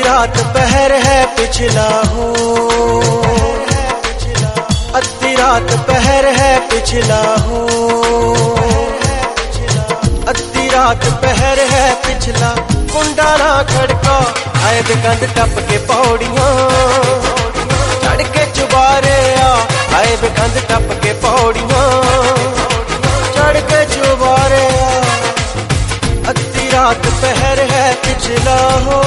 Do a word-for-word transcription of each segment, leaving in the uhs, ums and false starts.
रात पहर है पिछला हूँ, अद्धी रात पहर है पिछला हूँ, अद्धी रात पहर है पिछला। कुंडा ना खड़का आए बेकंद टप के पौड़ियां, चढ़ के चुबारे आ आए बेकंद टप के पौड़ियां, चढ़ के चुबारे आ। अद्धी रात पहर है पिछला हो।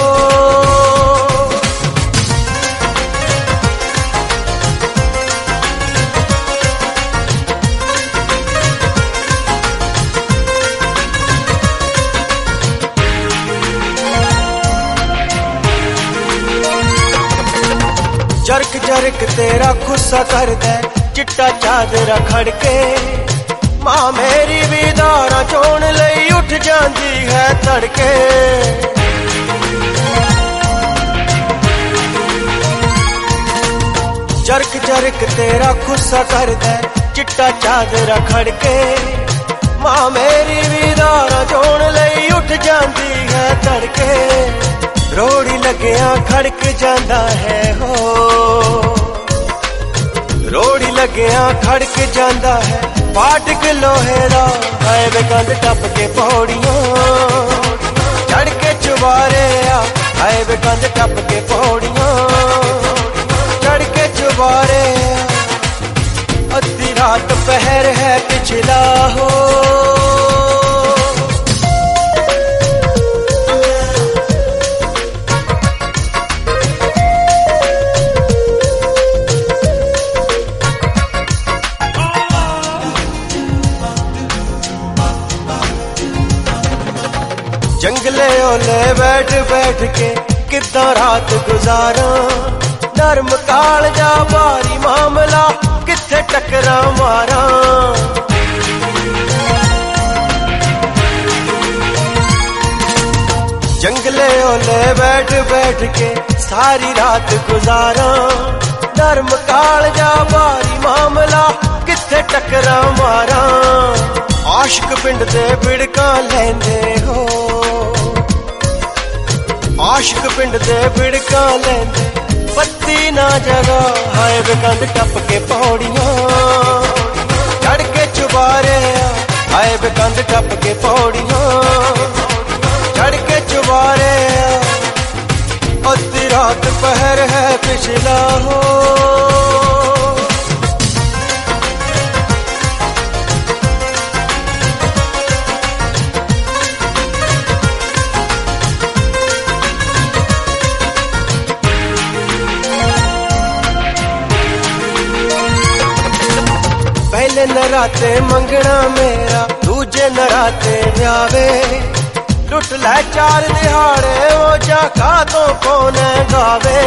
जरक जरक तेरा खुस्सा कर दे चिट्टा चादरा खड़के, मां मेरी भी दारा चोण लई उठ जांदी है तड़के। जरक जरक तेरा खुस्सा कर दे चिट्टा चादरा खड़के, मां मेरी भी दारा चोण लई उठ जांदी है तड़के। रोड़ी लगिया खड़क जांदा है हो, रोड़ी लगिया खड़क जांदा है। फाटक लोहे दा आए बेकंद टप के पौड़ियां, चढ़ के चुबारे आ आए बेकंद टप के पौड़ियां, चढ़ के चुबारे आ। अद्धी रात पहर है पिछला हो। जंगले ओले बैठ बैठ के किद्दां रात गुजारा, नरम कालजा भारी मामला किथे टकरा मारा। जंगले ओले बैठ बैठ के सारी रात गुजारा, नरम कालजा भारी मामला किथे टकरा मारा। आशिक पिंड दे बिड़का लेंदे हो, आशिक पिंड दे बिड़का लेंदे पत्ती ना जगा हाय बेकंद टप के पौड़ियां, चढ़ के चुबारे आ हाय बेकंद टप के पौड़ियां, चढ़ के चुबारे आ। अद्धी रात पहर है पिछला हो। पहले नराते मंगना मेरा, दूजे नराते ब्यावे, लुट लै चार दिहाड़े ओ जा का तो कौन गावे।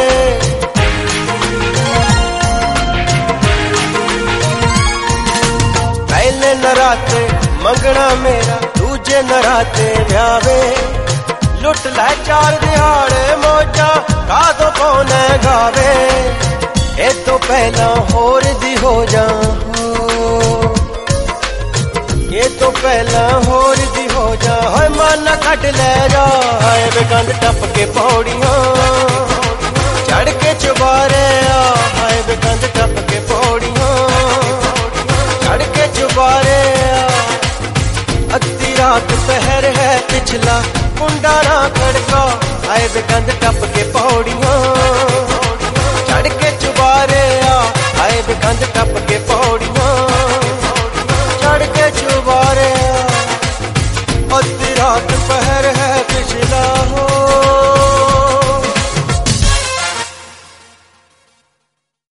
पहले नराते मंगना मेरा, दूजे नराते ब्यावे, लुट लै चार दिहाड़े मौजा का तो कौन गावे। ए तो पहला होर दी हो जा, ये तो पहला होर दी हो जा, हाय मन कट ले जा हाय बेकंद टप के पौड़ियां, चढ़ के चुबारे आ हाय बेकंद टप के पौड़ियां, चढ़ के चुबारे आ। अद्धी रात पहर है पिछला, कुंडा ना खड़का हाय बेकंद टप के पौड़ियां, चढ़ के चुबारे आ हाय बेकंद टप के पौड़ियां।